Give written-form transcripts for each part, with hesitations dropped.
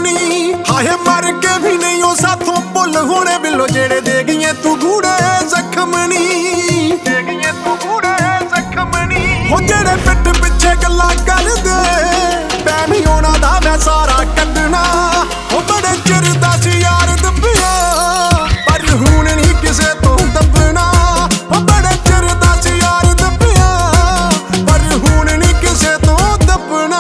ਨੀ। ਹਾਏ ਮਰ ਕੇ ਵੀ ਨਹੀਂ ਉਹ ਸਾਥੋਂ ਭੁੱਲ ਹੋਣੇ ਬਿੱਲੋ ਜਿਹੜੇ ਦੇ ਗਈਏ ਤੂੰ ਗੂੜੇ ਜ਼ਖਮ ਨੀ। ਦੇ ਗਈਏ ਤੂੰ ਗੂੜੇ ਜ਼ਖਮ ਨੀ। ਹੋ ਜਿਹੜੇ ਪਿੱਠ ਪਿੱਛੇ ਗੱਲਾਂ ਕਰਦੇ ਮੈਂ ਵੀ ਉਹਨਾਂ ਦਾ ਮੈਂ ਸਾਰਾ ਕੱਢਣਾ। ਉਹ ਬੜੇ ਚਿਰ ਦਾ ਸੀ ਯਾਰ ਦੱਬਿਆ ਪਰ ਹੁਣ ਨਹੀਂ ਕਿਸੇ ਤੋਂ ਦੱਬਣਾ। ਉਹ ਬੜੇ ਚਿਰ ਦਾ ਸੀ ਯਾਰ ਦੱਬਿਆ ਪਰ ਹੁਣ ਨਹੀਂ ਕਿਸੇ ਤੋਂ ਦੱਬਣਾ।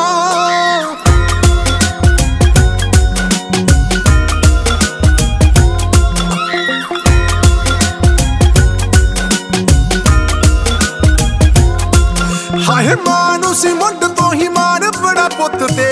ਹਾਏ ਮਾਂ ਨੂੰ ਸੀ ਮੁੱਢ ਤੋਂ ਹੀ ਮਾਣ ਬੜਾ ਪੁੱਤ ਤੇ